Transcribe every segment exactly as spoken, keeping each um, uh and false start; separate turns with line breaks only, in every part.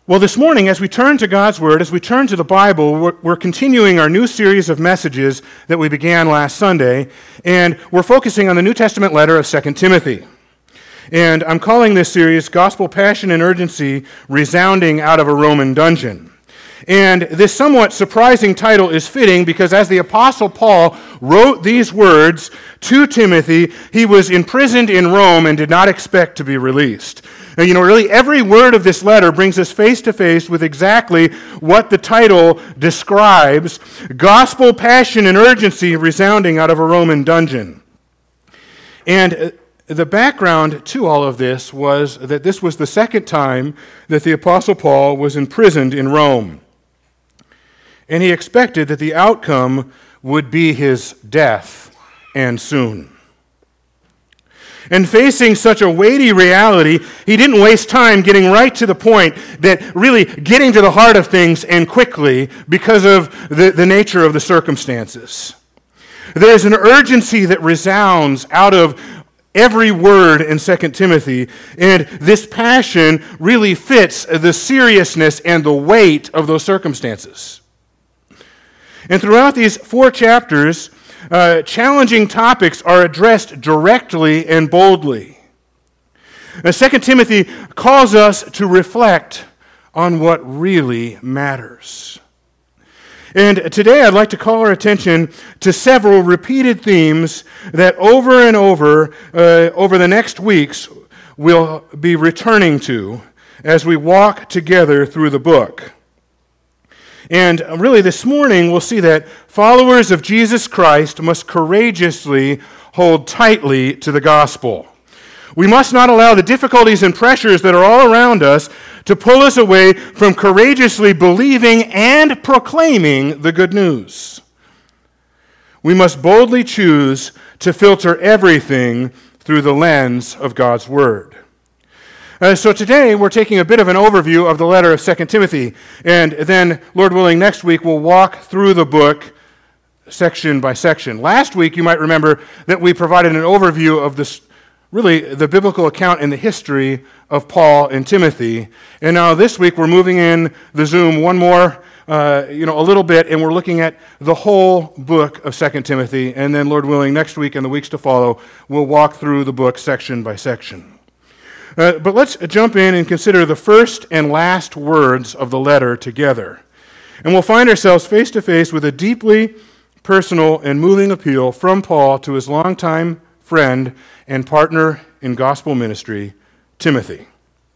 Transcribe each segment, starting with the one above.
Well, this morning, as we turn to God's Word, as we turn to the Bible, we're, we're continuing our new series of messages that we began last Sunday, and we're focusing on the New Testament letter of Second Timothy. And I'm calling this series Gospel Passion and Urgency Resounding Out of a Roman Dungeon. And this somewhat surprising title is fitting because as the Apostle Paul wrote these words to Timothy, he was imprisoned in Rome and did not expect to be released. Now, you know, really every word of this letter brings us face to face with exactly what the title describes: gospel passion and urgency resounding out of a Roman dungeon. And the background to all of this was that this was the second time that the Apostle Paul was imprisoned in Rome. And he expected that the outcome would be his death, and soon. And facing such a weighty reality, he didn't waste time getting right to the point, that really getting to the heart of things and quickly because of the, the nature of the circumstances. There's an urgency that resounds out of every word in Second Timothy, and this passion really fits the seriousness and the weight of those circumstances. And throughout these four chapters, uh, challenging topics are addressed directly and boldly. Now, Second Timothy calls us to reflect on what really matters. And today I'd like to call our attention to several repeated themes that over and over, uh, over the next weeks, we'll be returning to as we walk together through the book. And really this morning we'll see that followers of Jesus Christ must courageously hold tightly to the gospel. We must not allow the difficulties and pressures that are all around us to pull us away from courageously believing and proclaiming the good news. We must boldly choose to filter everything through the lens of God's Word. Uh, so today we're taking a bit of an overview of the letter of Second Timothy, and then, Lord willing, next week we'll walk through the book section by section. Last week, you might remember that we provided an overview of this, really the biblical account in the history of Paul and Timothy, and now this week we're moving in the Zoom one more, uh, you know, a little bit, and we're looking at the whole book of Second Timothy, and then, Lord willing, next week and the weeks to follow, we'll walk through the book section by section. Uh, but let's jump in and consider the first and last words of the letter together. And we'll find ourselves face to face with a deeply personal and moving appeal from Paul to his longtime friend and partner in gospel ministry, Timothy.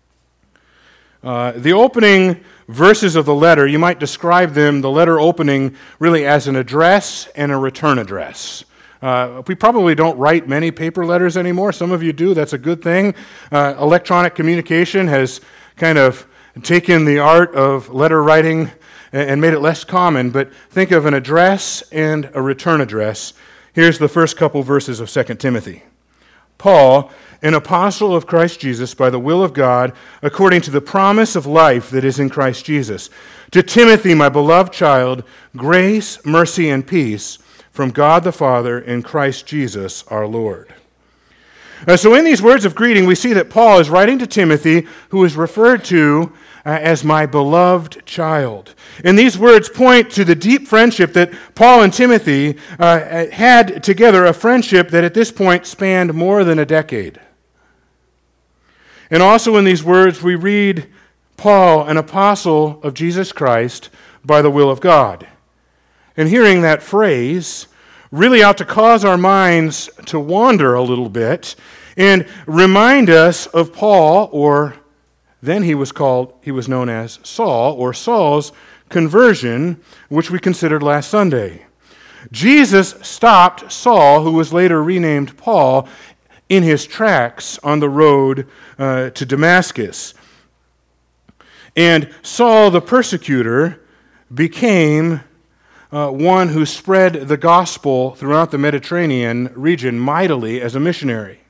Uh, the opening verses of the letter, you might describe them, the letter opening, really as an address and a return address. Uh, we probably don't write many paper letters anymore. Some of you do. That's a good thing. Uh, electronic communication has kind of taken the art of letter writing and made it less common. But think of an address and a return address. Here's the first couple verses of Second Timothy. Paul, an apostle of Christ Jesus by the will of God, according to the promise of life that is in Christ Jesus. To Timothy, my beloved child, grace, mercy, and peace from God the Father and Christ Jesus our Lord. Uh, so in these words of greeting, we see that Paul is writing to Timothy, who is referred to uh, as my beloved child. And these words point to the deep friendship that Paul and Timothy uh, had together, a friendship that at this point spanned more than a decade. And also in these words, we read Paul, an apostle of Jesus Christ by the will of God. And hearing that phrase really ought to cause our minds to wander a little bit and remind us of Paul, or then he was called, he was known as Saul, or Saul's conversion, which we considered last Sunday. Jesus stopped Saul, who was later renamed Paul, in his tracks on the road uh, to Damascus. And Saul the persecutor became Uh, one who spread the gospel throughout the Mediterranean region mightily as a missionary.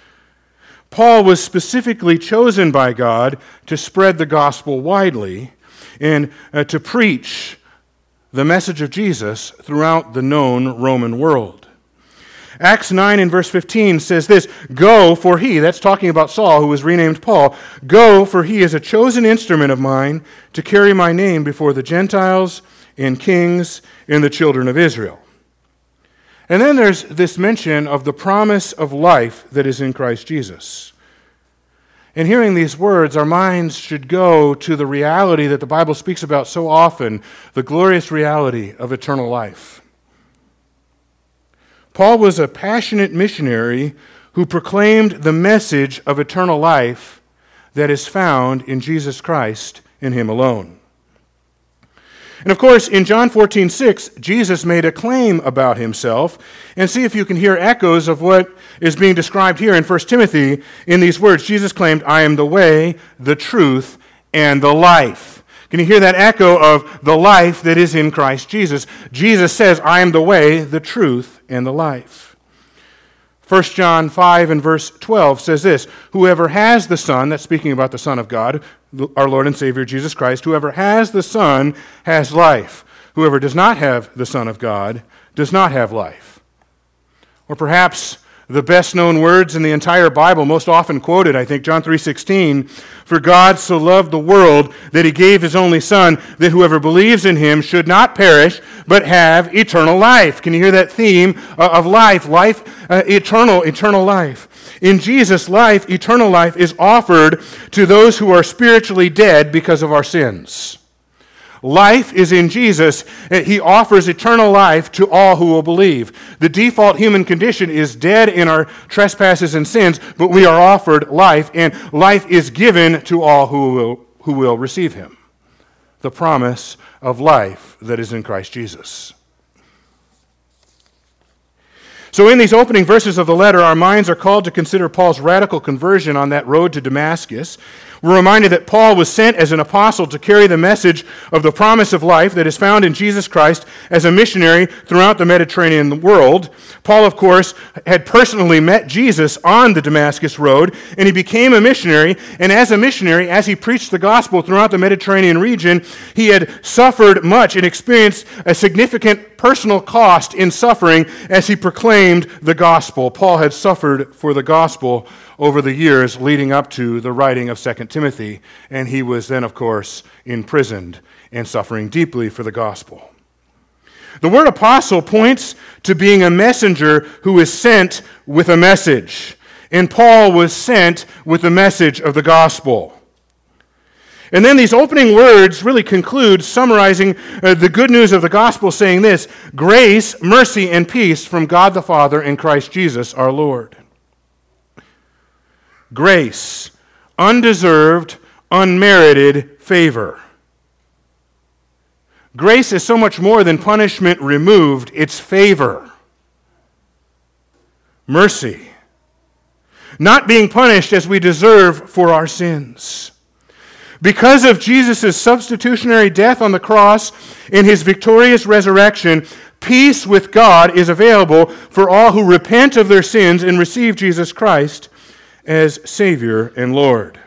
Paul was specifically chosen by God to spread the gospel widely and uh, to preach the message of Jesus throughout the known Roman world. Acts nine and verse fifteen says this, "Go, for he," that's talking about Saul, who was renamed Paul, "Go, for he is a chosen instrument of mine to carry my name before the Gentiles and kings and the children of Israel." And then there's this mention of the promise of life that is in Christ Jesus. In hearing these words, our minds should go to the reality that the Bible speaks about so often, the glorious reality of eternal life. Paul was a passionate missionary who proclaimed the message of eternal life that is found in Jesus Christ, in him alone. And of course, in John fourteen six, Jesus made a claim about himself. And see if you can hear echoes of what is being described here in First Timothy in these words. Jesus claimed, "I am the way, the truth, and the life." Can you hear that echo of the life that is in Christ Jesus? Jesus says, "I am the way, the truth, and the life." First John five and verse twelve says this, "Whoever has the Son," that's speaking about the Son of God, our Lord and Savior Jesus Christ, "whoever has the Son has life. Whoever does not have the Son of God does not have life." Or perhaps the best-known words in the entire Bible, most often quoted, I think, John three sixteen, "For God so loved the world that he gave his only Son, that whoever believes in him should not perish, but have eternal life." Can you hear that theme of life? Life, uh, eternal, eternal life. In Jesus, life, eternal life, is offered to those who are spiritually dead because of our sins. Life is in Jesus. He offers eternal life to all who will believe. The default human condition is dead in our trespasses and sins, but we are offered life, and life is given to all who will, who will receive him. The promise of life that is in Christ Jesus. So in these opening verses of the letter, our minds are called to consider Paul's radical conversion on that road to Damascus. We're reminded that Paul was sent as an apostle to carry the message of the promise of life that is found in Jesus Christ as a missionary throughout the Mediterranean world. Paul, of course, had personally met Jesus on the Damascus road, and he became a missionary. And as a missionary, as he preached the gospel throughout the Mediterranean region, he had suffered much and experienced a significant personal cost in suffering as he proclaimed the gospel. Paul had suffered for the gospel over the years leading up to the writing of Second Timothy, and he was then, of course, imprisoned and suffering deeply for the gospel. The word apostle points to being a messenger who is sent with a message, and Paul was sent with the message of the gospel. And then these opening words really conclude summarizing uh, the good news of the gospel, saying this: grace, mercy, and peace from God the Father and Christ Jesus our Lord. Grace, undeserved, unmerited favor. Grace is so much more than punishment removed, it's favor. Mercy, not being punished as we deserve for our sins. Because of Jesus' substitutionary death on the cross and his victorious resurrection, peace with God is available for all who repent of their sins and receive Jesus Christ as Savior and Lord.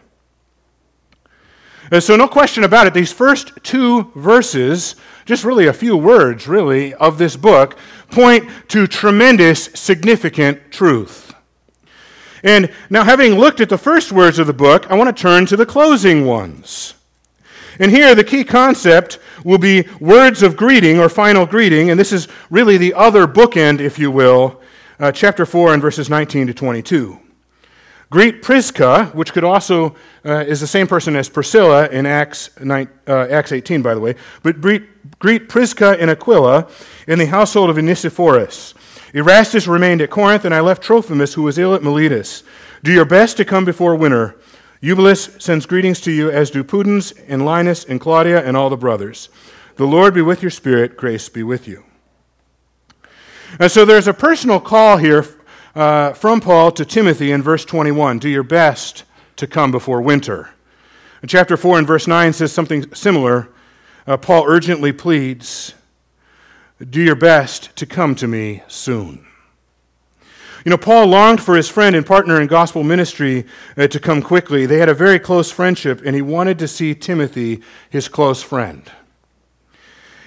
So no question about it, these first two verses, just really a few words really of this book, point to tremendous, significant truth. And now, having looked at the first words of the book, I want to turn to the closing ones. And here, the key concept will be words of greeting or final greeting, and this is really the other bookend, if you will, uh, chapter four and verses nineteen to twenty-two. Greet Prisca, which could also uh, is the same person as Priscilla in Acts nine, uh, Acts eighteen, by the way. But greet, greet Prisca and Aquila in the household of Onesiphorus. Erastus remained at Corinth, and I left Trophimus, who was ill at Miletus. Do your best to come before winter. Eubulus sends greetings to you, as do Pudens and Linus and Claudia and all the brothers. The Lord be with your spirit. Grace be with you. And so there's a personal call here uh, from Paul to Timothy in verse twenty-one. Do your best to come before winter. And chapter four and verse nine says something similar. Uh, Paul urgently pleads, do your best to come to me soon. You know, Paul longed for his friend and partner in gospel ministry uh, to come quickly. They had a very close friendship, and he wanted to see Timothy, his close friend.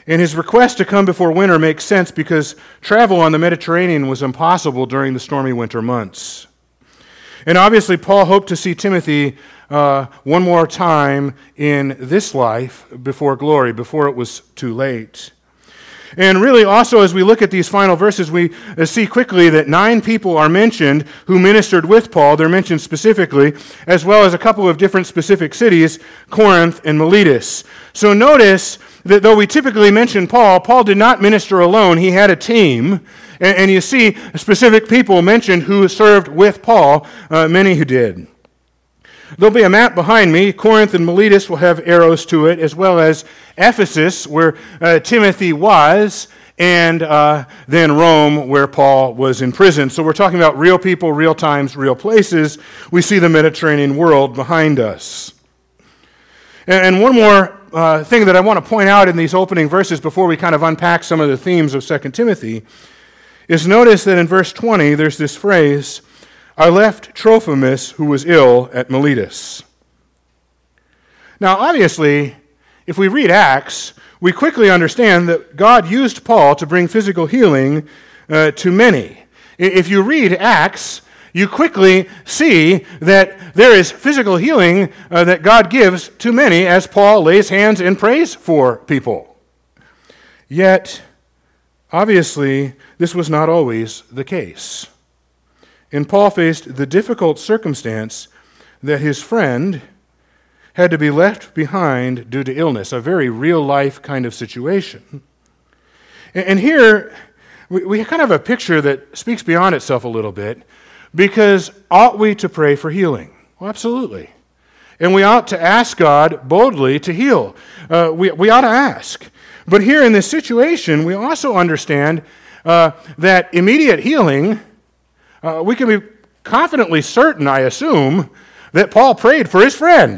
And his request to come before winter makes sense because travel on the Mediterranean was impossible during the stormy winter months. And obviously, Paul hoped to see Timothy uh, one more time in this life before glory, before it was too late. And really, also, as we look at these final verses, we see quickly that nine people are mentioned who ministered with Paul. They're mentioned specifically, as well as a couple of different specific cities, Corinth and Miletus. So notice that though we typically mention Paul, Paul did not minister alone. He had a team. And, and you see specific people mentioned who served with Paul, uh, many who did. There'll be a map behind me. Corinth and Miletus will have arrows to it, as well as Ephesus, where uh, Timothy was, and uh, then Rome, where Paul was in prison. So we're talking about real people, real times, real places. We see the Mediterranean world behind us. And, and one more uh, thing that I want to point out in these opening verses before we kind of unpack some of the themes of Second Timothy is notice that in verse twenty, there's this phrase, I left Trophimus, who was ill, at Miletus. Now, obviously, if we read Acts, we quickly understand that God used Paul to bring physical healing uh, to many. If you read Acts, you quickly see that there is physical healing uh, that God gives to many as Paul lays hands and prays for people. Yet, obviously, this was not always the case. And Paul faced the difficult circumstance that his friend had to be left behind due to illness, a very real-life kind of situation. And here, we kind of have a picture that speaks beyond itself a little bit, because ought we to pray for healing? Well, absolutely. And we ought to ask God boldly to heal. Uh, we, we ought to ask. But here in this situation, we also understand uh, that immediate healing, uh, we can be confidently certain, I assume, that Paul prayed for his friend.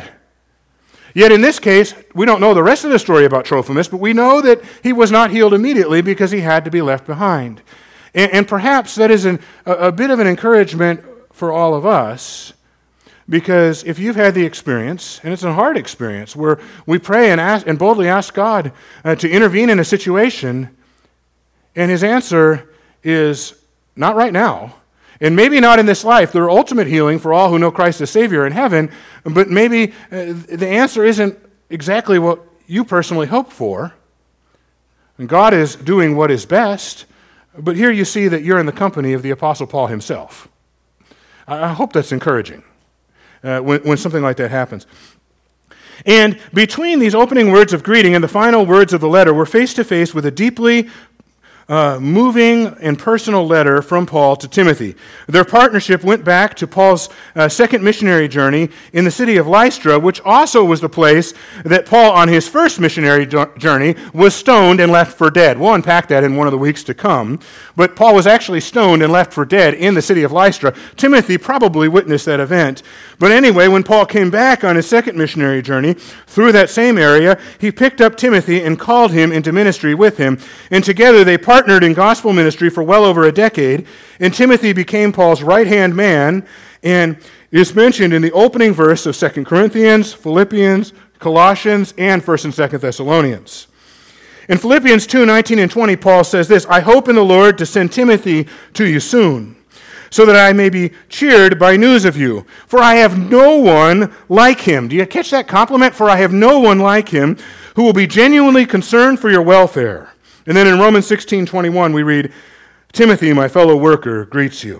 Yet in this case, we don't know the rest of the story about Trophimus, but we know that he was not healed immediately because he had to be left behind. And, and perhaps that is an, a, a bit of an encouragement for all of us, because if you've had the experience, and it's a hard experience, where we pray and ask and boldly ask God uh, to intervene in a situation, and his answer is not right now, and maybe not in this life, their ultimate healing for all who know Christ as Savior in heaven, but maybe uh, the answer isn't exactly what you personally hope for. And God is doing what is best, but here you see that you're in the company of the Apostle Paul himself. I hope that's encouraging uh, when, when something like that happens. And between these opening words of greeting and the final words of the letter, we're face to face with a deeply Uh, moving and personal letter from Paul to Timothy. Their partnership went back to Paul's uh, second missionary journey in the city of Lystra, which also was the place that Paul, on his first missionary jo- journey, was stoned and left for dead. We'll unpack that in one of the weeks to come. But Paul was actually stoned and left for dead in the city of Lystra. Timothy probably witnessed that event. But anyway, when Paul came back on his second missionary journey through that same area, he picked up Timothy and called him into ministry with him. And together they partnered in gospel ministry for well over a decade, and Timothy became Paul's right-hand man, and is mentioned in the opening verse of Second Corinthians, Philippians, Colossians, and First and Second Thessalonians. In Philippians two, nineteen and twenty, Paul says this, I hope in the Lord to send Timothy to you soon, so that I may be cheered by news of you. For I have no one like him. Do you catch that compliment? For I have no one like him who will be genuinely concerned for your welfare. And then in Romans sixteen twenty-one, we read, Timothy, my fellow worker, greets you.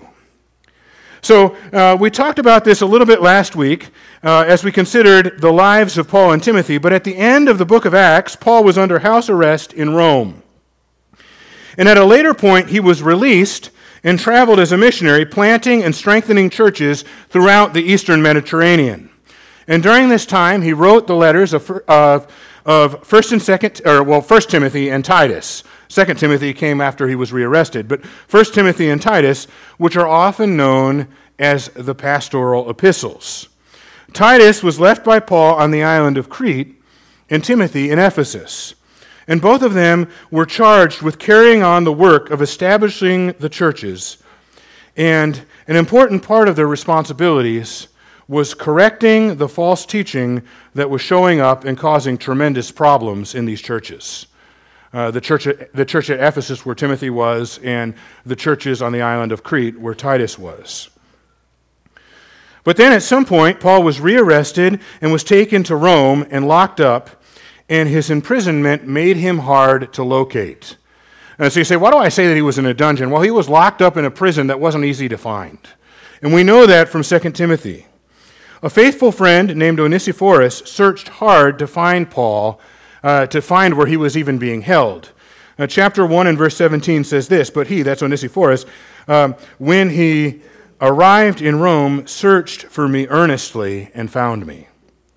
So uh, we talked about this a little bit last week uh, as we considered the lives of Paul and Timothy. But at the end of the book of Acts, Paul was under house arrest in Rome. And at a later point, he was released and traveled as a missionary, planting and strengthening churches throughout the eastern Mediterranean. And during this time, he wrote the letters of, of of First and Second, or well, First Timothy and Titus. Second Timothy came after he was rearrested, but First Timothy and Titus, which are often known as the pastoral epistles. Titus was left by Paul on the island of Crete, and Timothy in Ephesus. And both of them were charged with carrying on the work of establishing the churches. And an important part of their responsibilities was correcting the false teaching that was showing up and causing tremendous problems in these churches. Uh, the church at, the church at Ephesus where Timothy was, and the churches on the island of Crete where Titus was. But then at some point, Paul was rearrested and was taken to Rome and locked up, and his imprisonment made him hard to locate. And so you say, why do I say that he was in a dungeon? Well, he was locked up in a prison that wasn't easy to find. And we know that from Second Timothy. A faithful friend named Onesiphorus searched hard to find Paul, uh, to find where he was even being held. Now, chapter one and verse seventeen says this, but he, that's Onesiphorus, um, when he arrived in Rome, searched for me earnestly and found me.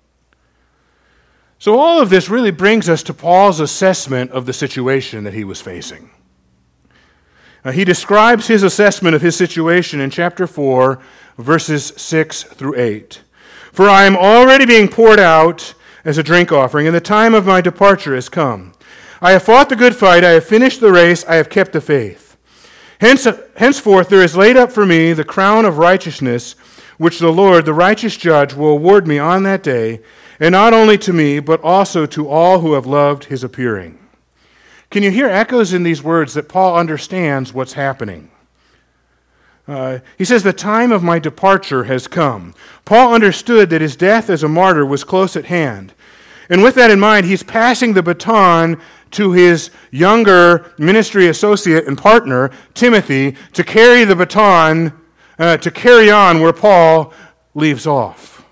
So all of this really brings us to Paul's assessment of the situation that he was facing. Uh, he describes his assessment of his situation in chapter four, verses six through eight. For I am already being poured out as a drink offering, and the time of my departure has come. I have fought the good fight, I have finished the race, I have kept the faith. Hence, henceforth there is laid up for me the crown of righteousness, which the Lord, the righteous judge, will award me on that day, and not only to me, but also to all who have loved his appearing. Can you hear echoes in these words that Paul understands what's happening? Uh, he says, the time of my departure has come. Paul understood that his death as a martyr was close at hand. And with that in mind, he's passing the baton to his younger ministry associate and partner, Timothy, to carry the baton, uh, to carry on where Paul leaves off.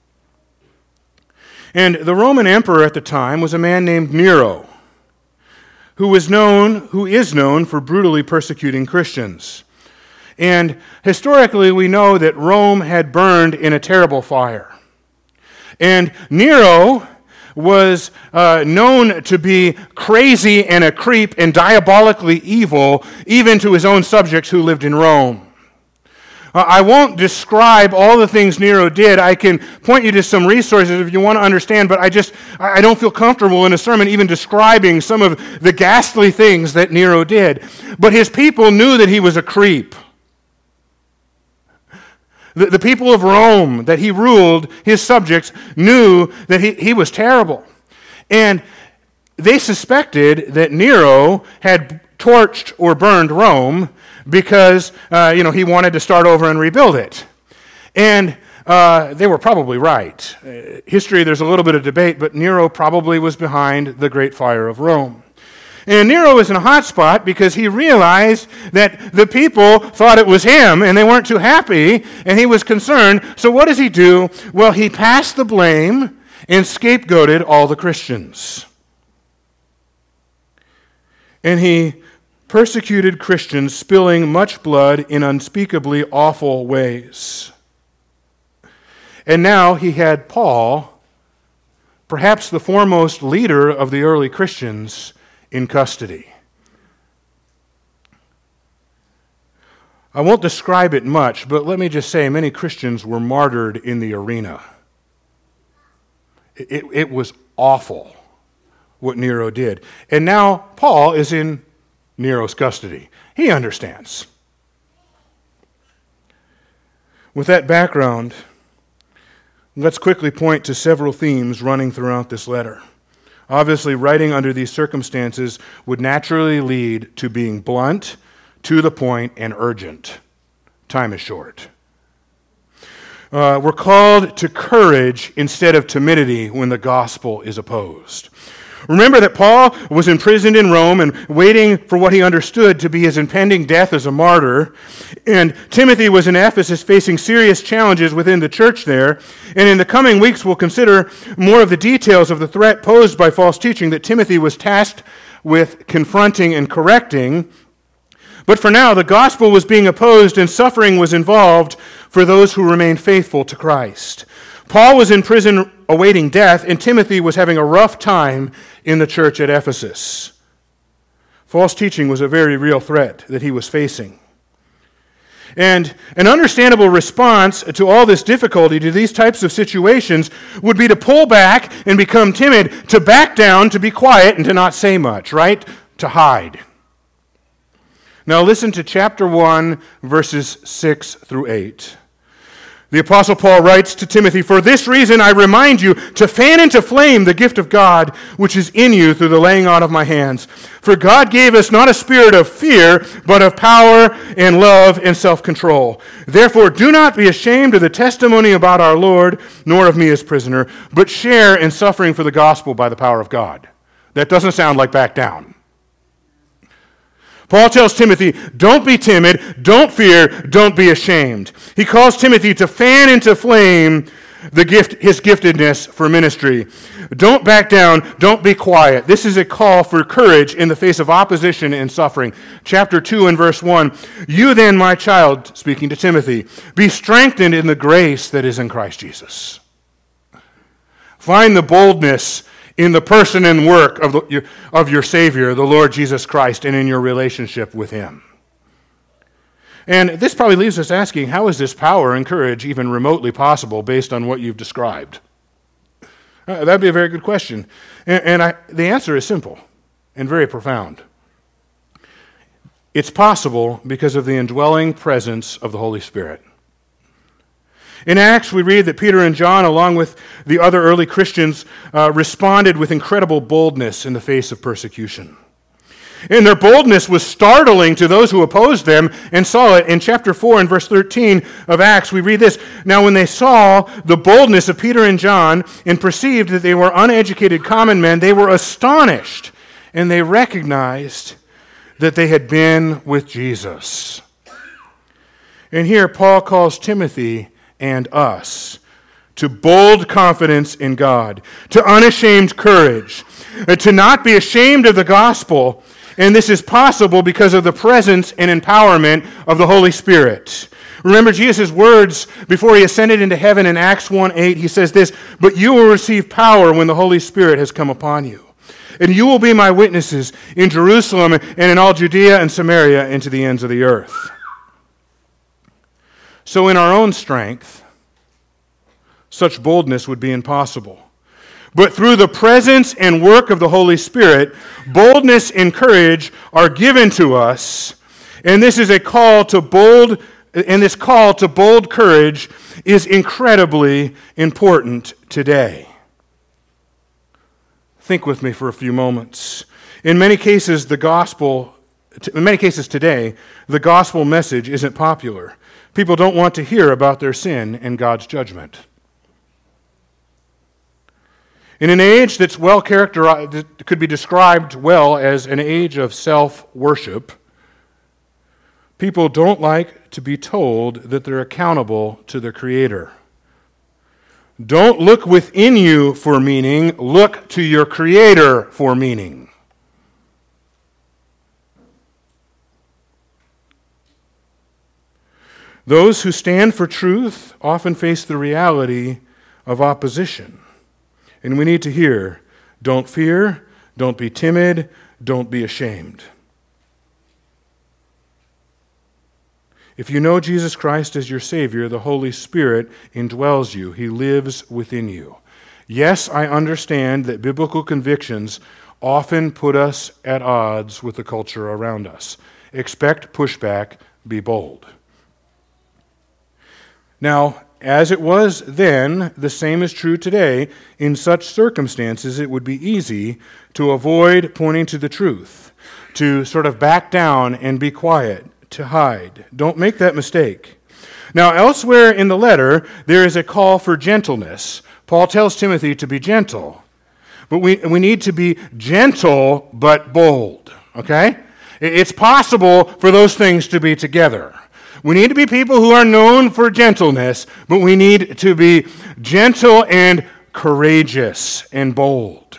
And the Roman emperor at the time was a man named Nero, who was known, who is known for brutally persecuting Christians. And historically, we know that Rome had burned in a terrible fire. And Nero was uh, known to be crazy and a creep and diabolically evil, even to his own subjects who lived in Rome. Uh, I won't describe all the things Nero did. I can point you to some resources if you want to understand, but I just, I don't feel comfortable in a sermon even describing some of the ghastly things that Nero did. But his people knew that he was a creep. The, the people of Rome that he ruled, his subjects, knew that he, he was terrible. And they suspected that Nero had torched or burned Rome because, uh, you know, he wanted to start over and rebuild it. And uh, they were probably right. Uh, history, there's a little bit of debate, but Nero probably was behind the Great Fire of Rome. And Nero was in a hot spot because he realized that the people thought it was him and they weren't too happy, and he was concerned. So what does he do? Well, he passed the blame and scapegoated all the Christians. And he persecuted Christians, spilling much blood in unspeakably awful ways. And now he had Paul, perhaps the foremost leader of the early Christians, in custody. I won't describe it much, but let me just say many Christians were martyred in the arena. It, it, it was awful what Nero did. And now Paul is in Nero's custody. He understands. With that background, let's quickly point to several themes running throughout this letter. Obviously, writing under these circumstances would naturally lead to being blunt, to the point, and urgent. Time is short. Uh, we're called to courage instead of timidity when the gospel is opposed. Remember that Paul was imprisoned in Rome and waiting for what he understood to be his impending death as a martyr. And Timothy was in Ephesus facing serious challenges within the church there. And in the coming weeks, we'll consider more of the details of the threat posed by false teaching that Timothy was tasked with confronting and correcting. But for now, the gospel was being opposed and suffering was involved for those who remained faithful to Christ. Paul was in prison awaiting death, and Timothy was having a rough time in the church at Ephesus. False teaching was a very real threat that he was facing. And an understandable response to all this difficulty, to these types of situations, would be to pull back and become timid, to back down, to be quiet, and to not say much, right? To hide. Now listen to chapter one, verses six through eight. The Apostle Paul writes to Timothy, "For this reason I remind you to fan into flame the gift of God which is in you through the laying on of my hands. For God gave us not a spirit of fear, but of power and love and self-control. Therefore do not be ashamed of the testimony about our Lord, nor of me as prisoner, but share in suffering for the gospel by the power of God." That doesn't sound like back down. Paul tells Timothy, don't be timid, don't fear, don't be ashamed. He calls Timothy to fan into flame the gift, his giftedness for ministry. Don't back down, don't be quiet. This is a call for courage in the face of opposition and suffering. Chapter two and verse one, "You then, my child," speaking to Timothy, "be strengthened in the grace that is in Christ Jesus." Find the boldness in the person and work of, the, of your Savior, the Lord Jesus Christ, and in your relationship with Him. And this probably leaves us asking, how is this power and courage even remotely possible based on what you've described? Uh, that'd be a very good question. And, and I, the answer is simple and very profound. It's possible because of the indwelling presence of the Holy Spirit. In Acts, we read that Peter and John, along with the other early Christians, uh, responded with incredible boldness in the face of persecution. And their boldness was startling to those who opposed them and saw it. In chapter four and verse thirteen of Acts, we read this, "Now when they saw the boldness of Peter and John and perceived that they were uneducated common men, they were astonished, and they recognized that they had been with Jesus." And here Paul calls Timothy and us to bold confidence in God, to unashamed courage, to not be ashamed of the gospel, and this is possible because of the presence and empowerment of the Holy Spirit. Remember Jesus' words before he ascended into heaven in Acts one eight, he says this, "But you will receive power when the Holy Spirit has come upon you, and you will be my witnesses in Jerusalem and in all Judea and Samaria and to the ends of the earth." So in our own strength, such boldness would be impossible. But through the presence and work of the Holy Spirit, boldness and courage are given to us, and this is a call to bold, and this call to bold courage is incredibly important today. Think with me for a few moments. In many cases, the gospel, in many cases today, the gospel message isn't popular. People don't want to hear about their sin and God's judgment. In an age that's well characterized, that could be described well as an age of self-worship, people don't like to be told that they're accountable to their Creator. Don't look within you for meaning, look to your Creator for meaning. Those who stand for truth often face the reality of opposition. And we need to hear, don't fear, don't be timid, don't be ashamed. If you know Jesus Christ as your Savior, the Holy Spirit indwells you. He lives within you. Yes, I understand that biblical convictions often put us at odds with the culture around us. Expect pushback, be bold. Now, as it was then, the same is true today. In such circumstances, it would be easy to avoid pointing to the truth, to sort of back down and be quiet, to hide. Don't make that mistake. Now, elsewhere in the letter, there is a call for gentleness. Paul tells Timothy to be gentle. But we, we need to be gentle but bold, okay? It's possible for those things to be together. We need to be people who are known for gentleness, but we need to be gentle and courageous and bold.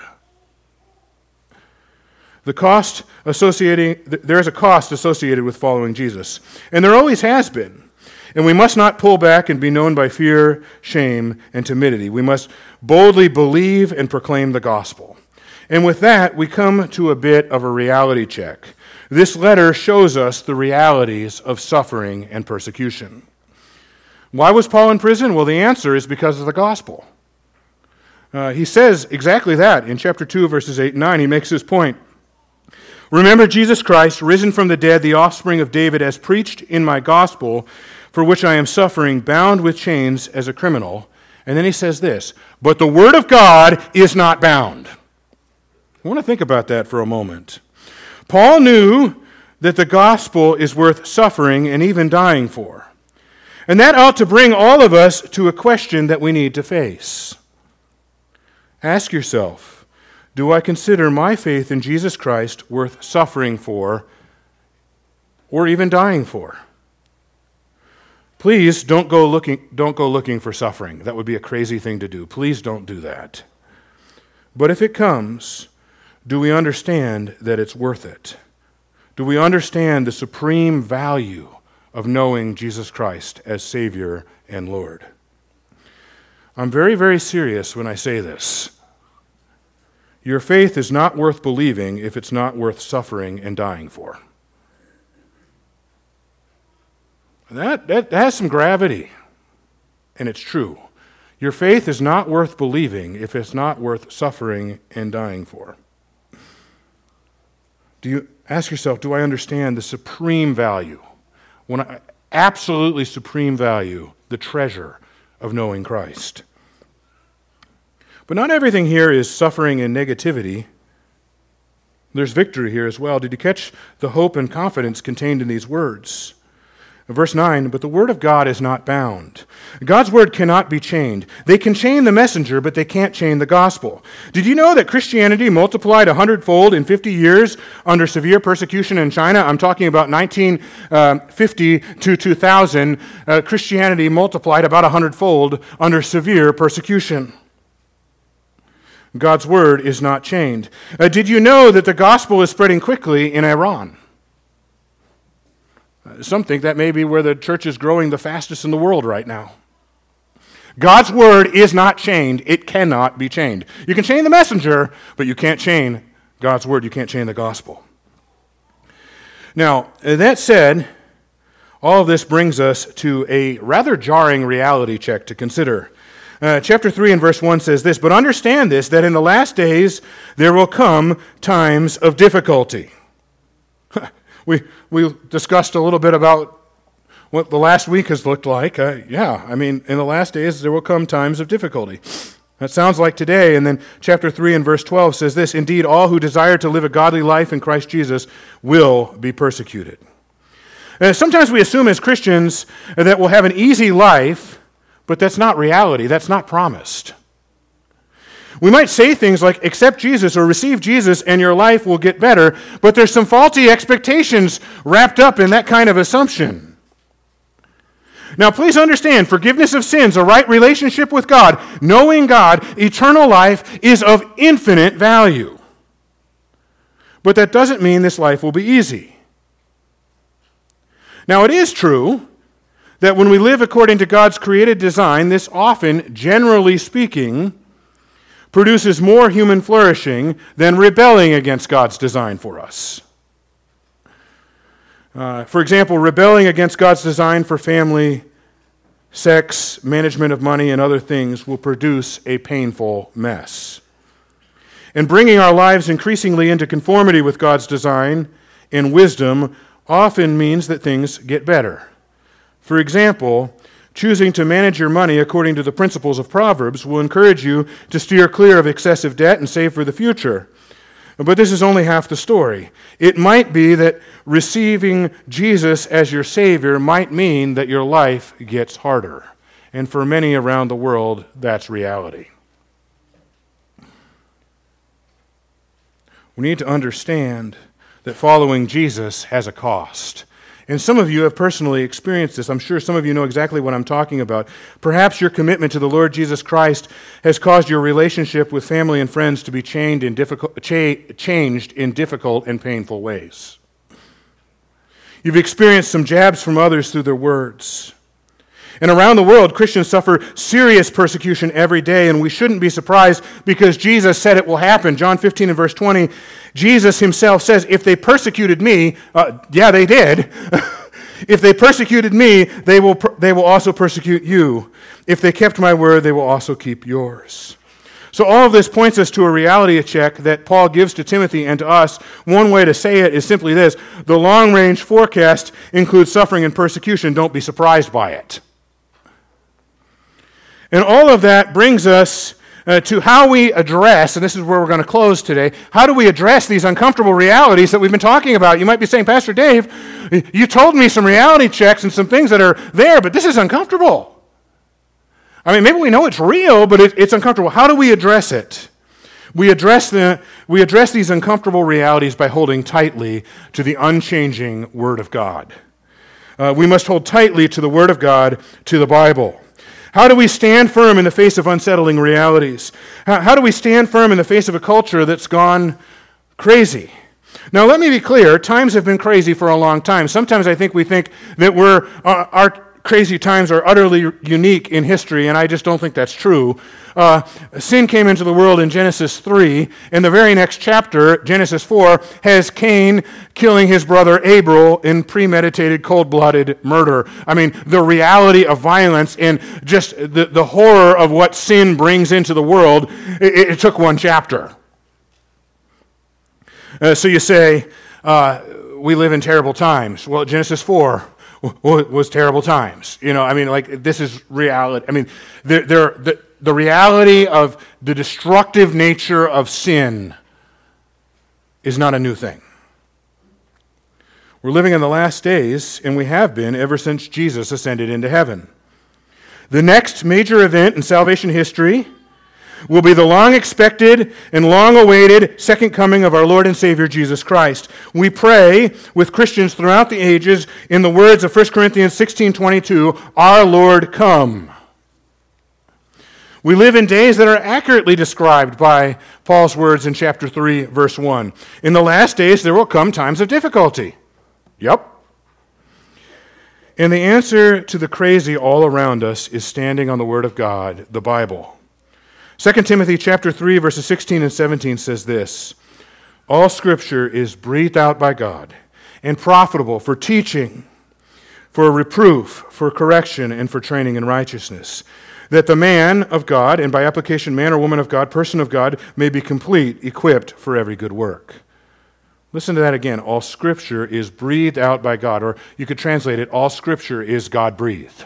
The cost associating, there is a cost associated with following Jesus, and there always has been. And we must not pull back and be known by fear, shame, and timidity. We must boldly believe and proclaim the gospel. And with that, we come to a bit of a reality check. This letter shows us the realities of suffering and persecution. Why was Paul in prison? Well, the answer is because of the gospel. Uh, he says exactly that in chapter two, verses eight and nine. He makes this point. "Remember Jesus Christ, risen from the dead, the offspring of David, as preached in my gospel, for which I am suffering, bound with chains as a criminal. And then he says this, but the word of God is not bound. I want to think about that for a moment. Paul knew that the gospel is worth suffering and even dying for. And that ought to bring all of us to a question that we need to face. Ask yourself, do I consider my faith in Jesus Christ worth suffering for or even dying for? Please don't go looking, don't go looking for suffering. That would be a crazy thing to do. Please don't do that. But if it comes, do we understand that it's worth it? Do we understand the supreme value of knowing Jesus Christ as Savior and Lord? I'm very, very serious when I say this. Your faith is not worth believing if it's not worth suffering and dying for. That, that has some gravity, and it's true. Your faith is not worth believing if it's not worth suffering and dying for. Do you ask yourself, do I understand the supreme value, when I, absolutely supreme value, the treasure of knowing Christ? But not everything here is suffering and negativity. There's victory here as well. Did you catch the hope and confidence contained in these words? Verse nine, but the word of God is not bound. God's word cannot be chained. They can chain the messenger, but they can't chain the gospel. Did you know that Christianity multiplied a hundredfold in fifty years under severe persecution in China? I'm talking about nineteen fifty to two thousand. Uh, Christianity multiplied about a hundredfold under severe persecution. God's word is not chained. Uh, did you know that the gospel is spreading quickly in Iran? Some think that may be where the church is growing the fastest in the world right now. God's word is not chained. It cannot be chained. You can chain the messenger, but you can't chain God's word. You can't chain the gospel. Now, that said, all of this brings us to a rather jarring reality check to consider. Uh, chapter three and verse one says this, but understand this, that in the last days there will come times of difficulty. We we discussed a little bit about what the last week has looked like. Uh, yeah, I mean, in the last days there will come times of difficulty. That sounds like today. And then chapter three and verse twelve says this, indeed, all who desire to live a godly life in Christ Jesus will be persecuted. Uh, sometimes we assume as Christians that we'll have an easy life, but that's not reality. That's not promised. We might say things like, accept Jesus or receive Jesus and your life will get better, but there's some faulty expectations wrapped up in that kind of assumption. Now, please understand, forgiveness of sins, a right relationship with God, knowing God, eternal life is of infinite value. But that doesn't mean this life will be easy. Now, it is true that when we live according to God's created design, this often, generally speaking, produces more human flourishing than rebelling against God's design for us. Uh, for example, rebelling against God's design for family, sex, management of money, and other things will produce a painful mess. And bringing our lives increasingly into conformity with God's design and wisdom often means that things get better. For example, choosing to manage your money according to the principles of Proverbs will encourage you to steer clear of excessive debt and save for the future. But this is only half the story. It might be that receiving Jesus as your Savior might mean that your life gets harder. And for many around the world, that's reality. We need to understand that following Jesus has a cost. And some of you have personally experienced this. I'm sure some of you know exactly what I'm talking about. Perhaps your commitment to the Lord Jesus Christ has caused your relationship with family and friends to be changed in difficult, cha- changed in difficult and painful ways. You've experienced some jabs from others through their words. And around the world, Christians suffer serious persecution every day, and we shouldn't be surprised because Jesus said it will happen. John fifteen and verse twenty, Jesus himself says, if they persecuted me, uh, yeah, they did. If they persecuted me, they will, they will also persecute you. If they kept my word, they will also keep yours. So all of this points us to a reality check that Paul gives to Timothy and to us. One way to say it is simply this: the long-range forecast includes suffering and persecution. Don't be surprised by it. And all of that brings us uh, to how we address, and this is where we're going to close today, how do we address these uncomfortable realities that we've been talking about? You might be saying, Pastor Dave, you told me some reality checks and some things that are there, but this is uncomfortable. I mean, maybe we know it's real, but it, it's uncomfortable. How do we address it? We address, the, we address these uncomfortable realities by holding tightly to the unchanging Word of God. Uh, we must hold tightly to the Word of God, to the Bible. How do we stand firm in the face of unsettling realities? How, how do we stand firm in the face of a culture that's gone crazy? Now, let me be clear. Times have been crazy for a long time. Sometimes I think we think that we're, uh, our crazy times are utterly unique in history, and I just don't think that's true. Uh, sin came into the world in Genesis three, and the very next chapter, Genesis four, has Cain killing his brother Abel in premeditated, cold-blooded murder. I mean, the reality of violence and just the, the horror of what sin brings into the world, it, it took one chapter. Uh, so you say, uh, we live in terrible times. Well, Genesis four was terrible times. You know, I mean, like, this is reality. I mean, there, there, the, the reality of the destructive nature of sin is not a new thing. We're living in the last days, and we have been ever since Jesus ascended into heaven. The next major event in salvation history will be the long-expected and long-awaited second coming of our Lord and Savior Jesus Christ. We pray with Christians throughout the ages in the words of First Corinthians sixteen twenty-two, "Our Lord, come." We live in days that are accurately described by Paul's words in chapter three, verse one. In the last days there will come times of difficulty. Yep. And the answer to the crazy all around us is standing on the Word of God, the Bible. Second Timothy chapter three, verses sixteen and seventeen says this: "All Scripture is breathed out by God and profitable for teaching, for reproof, for correction, and for training in righteousness, that the man of God, and by application man or woman of God, person of God, may be complete, equipped for every good work." Listen to that again. All Scripture is breathed out by God, or you could translate it, all Scripture is God-breathed.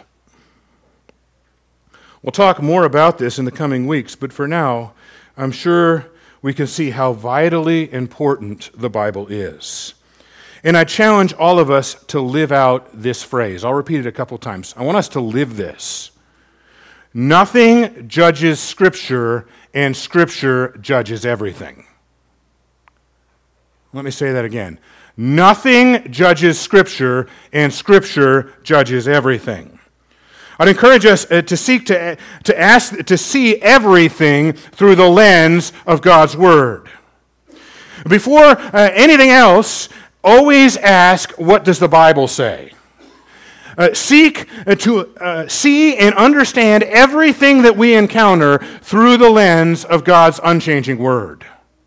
We'll talk more about this in the coming weeks, but for now, I'm sure we can see how vitally important the Bible is. And I challenge all of us to live out this phrase. I'll repeat it a couple times. I want us to live this. Nothing judges Scripture, and Scripture judges everything. Let me say that again. Nothing judges Scripture, and Scripture judges everything. I'd encourage us uh, to seek to, to ask to see everything through the lens of God's Word. Before uh, anything else, always ask, what does the Bible say? Uh, seek uh, to uh, see and understand everything that we encounter through the lens of God's unchanging Word.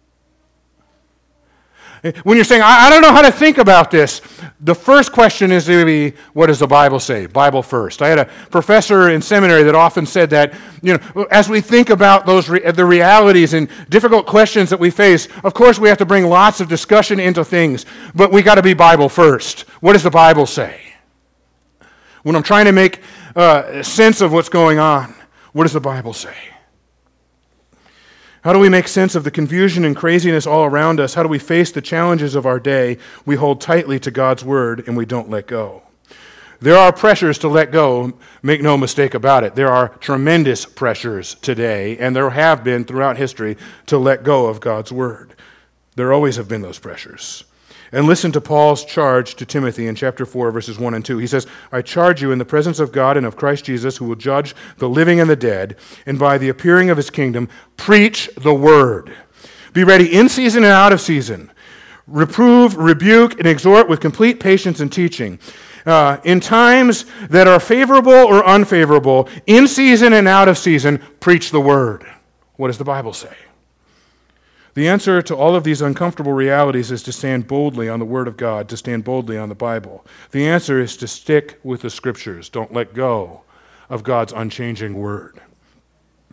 When you're saying, I, I don't know how to think about this, the first question is to be, what does the Bible say? Bible first. I had a professor in seminary that often said that, you know, as we think about those re- the realities and difficult questions that we face, of course we have to bring lots of discussion into things, but we got to be Bible first. What does the Bible say? When I'm trying to make uh, sense of what's going on, what does the Bible say? How do we make sense of the confusion and craziness all around us? How do we face the challenges of our day? We hold tightly to God's Word and we don't let go. There are pressures to let go, make no mistake about it. There are tremendous pressures today, and there have been throughout history, to let go of God's Word. There always have been those pressures. And listen to Paul's charge to Timothy in chapter four, verses one and two. He says, "I charge you in the presence of God and of Christ Jesus, who will judge the living and the dead, and by the appearing of his kingdom, preach the word. Be ready in season and out of season. Reprove, rebuke, and exhort with complete patience and teaching. Uh, in times that are favorable or unfavorable, in season and out of season, preach the word." What does the Bible say? The answer to all of these uncomfortable realities is to stand boldly on the Word of God, to stand boldly on the Bible. The answer is to stick with the Scriptures. Don't let go of God's unchanging Word.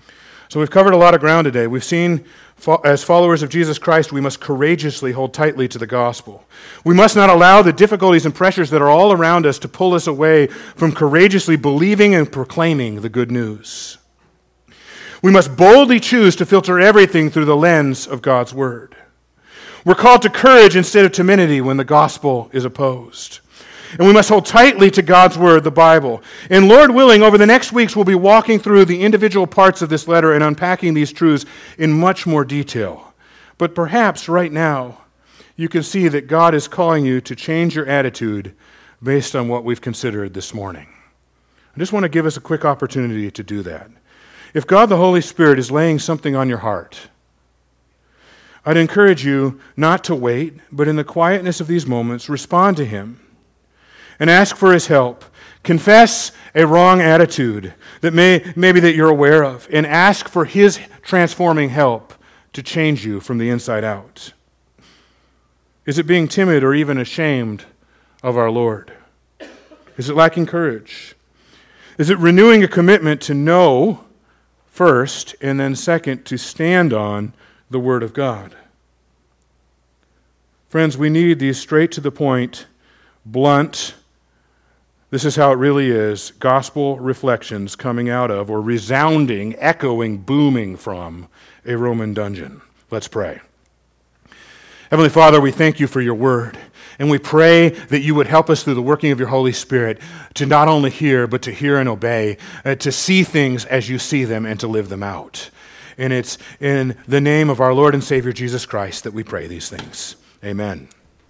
So we've covered a lot of ground today. We've seen, as followers of Jesus Christ, we must courageously hold tightly to the gospel. We must not allow the difficulties and pressures that are all around us to pull us away from courageously believing and proclaiming the good news. We must boldly choose to filter everything through the lens of God's word. We're called to courage instead of timidity when the gospel is opposed. And we must hold tightly to God's word, the Bible. And Lord willing, over the next weeks, we'll be walking through the individual parts of this letter and unpacking these truths in much more detail. But perhaps right now, you can see that God is calling you to change your attitude based on what we've considered this morning. I just want to give us a quick opportunity to do that. If God the Holy Spirit is laying something on your heart, I'd encourage you not to wait, but in the quietness of these moments, respond to Him and ask for His help. Confess a wrong attitude that may maybe that you're aware of, and ask for His transforming help to change you from the inside out. Is it being timid or even ashamed of our Lord? Is it lacking courage? Is it renewing a commitment to know first, and then second, to stand on the Word of God? Friends, we need these straight to the point, blunt, this is how it really is, gospel reflections coming out of, or resounding, echoing, booming from a Roman dungeon. Let's pray. Heavenly Father, we thank you for your word, and we pray that you would help us through the working of your Holy Spirit to not only hear, but to hear and obey, uh, to see things as you see them and to live them out. And it's in the name of our Lord and Savior Jesus Christ that we pray these things. Amen.